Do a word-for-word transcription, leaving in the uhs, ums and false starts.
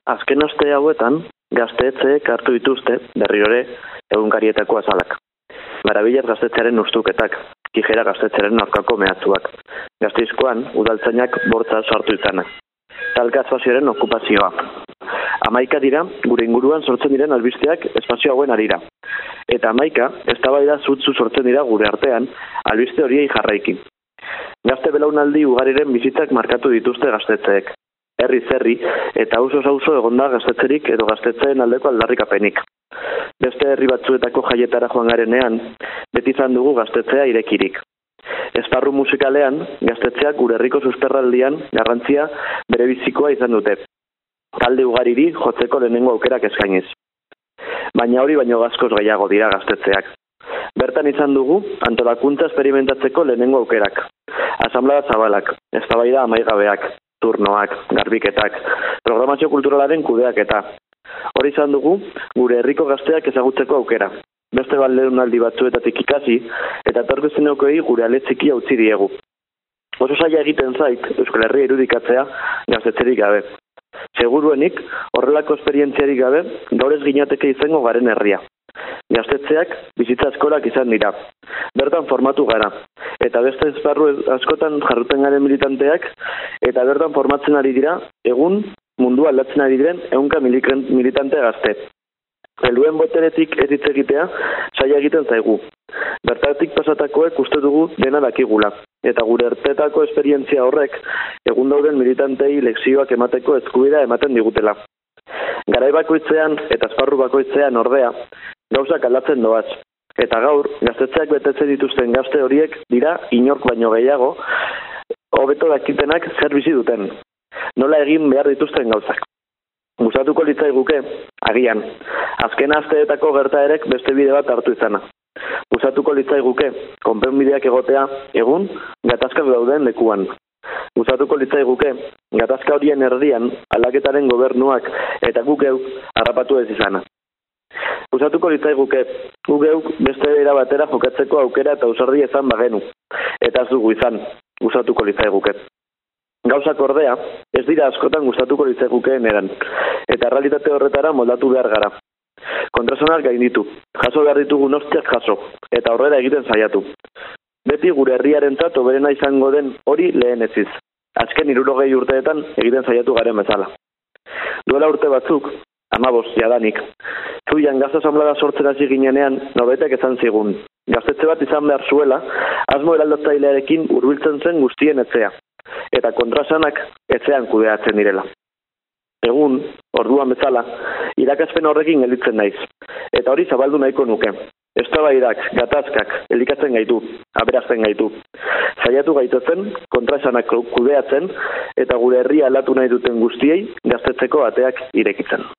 Azken aste hauetan, gaztetxeek hartu dituzte, berrirore, egunkarietako azalak. Marabillas gaztetxearen ustuketak, Kijera gaztetxearen aurkako mehatzuak. Gasteizkoan, udaltzainak bortza sartu izanak. Talka espazioaren okupazioa. Hamaika dira, gure inguruan sortzen diren albisteak espazio hauen arira. Eta hamaika, eztabaida zutzu sortzen dira gure artean, albiste horiei jarraiki. Gazte belaunaldi ugariren bizitzak markatu dituzte gaztetxeek. Herri zerri eta auzo auzo egonda gaztetxerik edo gaztetzeen aldeko aldarrikapenik. Beste herri batzuetako jaietara joan garenean, beti izan dugu gaztetzea irekirik. Esparru musikalean, gaztetzeak gure herriko susperraldian garrantzia bere bizikoa izan dute. Talde ugariri jotzeko lehenengo aukerak eskainiz. Baina hori baino askoz gehiago dira gaztetzeak. Bertan izan dugu antolakuntza esperimentatzeko lehenengo aukerak. Asamblea zabalak, eztabaida amaigabeak, turnoak, garbiketak, programazio kulturalaren kudeaketa. Hori izan dugu, gure herriko gazteak ezagutzeko aukera. Beste baleunaldi batzuetatik ikasi, eta etorkizunekoei gure ale txikia utzi diegu. Oso zaila egiten zait, Euskal Herria irudikatzea gaztetxerik gabe. Seguruenik, horrelako esperientziarik gabe, gaur ez ginateke izango garen herria. Gaztetxeak bizitza eskolak izan dira. Bertan formatu gara. Eta beste esparru askotan jarruten garen militanteak, eta bertan formatzen ari dira, egun mundu aldatzen ari diren ehunka militante gazte. Helduen boteretik ez hitz egitea, zaila egiten zaigu. Bertatik pasatakoek uste dugu dena dakigula. Eta gure ertetako esperientzia horrek, egun dauden militantei lekzioak emateko eskubidea ematen digutela. Garai bakoitzean eta esparru bakoitzean ordea, gauzak aldatzen doaz. Eta gaur, gaztetxeak betetzen dituzten gazte horiek dira inork baino gehiago, hobeto dakitenak zer bizi duten. Nola egin behar dituzten gauzak. Gustatuko litzaiguke, agian, azken asteetako gertaerek beste bide bat hartu izana. Gustatuko litzaiguke, konponbideak egotea, egun, gatazkak dauden lekuan. Gustatuko litzaiguke, gatazka horien erdian, aldaketaren gobernuak eta guk geuk harrapatu ez izana. Gustatuko litzaiguke, guk geuk beste era batera jokatzeko aukera eta ausardia izan bagenu. Eta ez dugu izan, gustatuko litzaiguke. Gauzak ordea, ez dira askotan gustatuko litzaigukeen eran, eta realitate horretara moldatu behar gara. Kontrasonak gainditu, jaso behar ditugu nostiak jaso, eta horrela egiten saiatu. Beti gure herriarentzat hoberena izango den hori lehenetsiz. Azken hirurogei urteetan egiten saiatu garen bezala. Duela urte batzuk, hamabost jadanik, Zuian gazte asamblea sortzen hasi ginenean nobetek esan zigun. Gaztetxe bat izan behar zuela, asmo eraldatzailearekin hurbiltzen zen guztien etzea. Eta kontrasanak etxean kudeatzen direla. Egun, orduan bezala, irakaspen horrekin gelditzen naiz. Eta hori zabaldu nahiko nuke. Eztabaidak, gatazkak, elikatzen gaitu, aberazten gaitu. Saiatu gaitezen, kontrasanak kudeatzen, eta gure herria aldatu nahi duten guztiei gaztetzeko ateak irekitzen.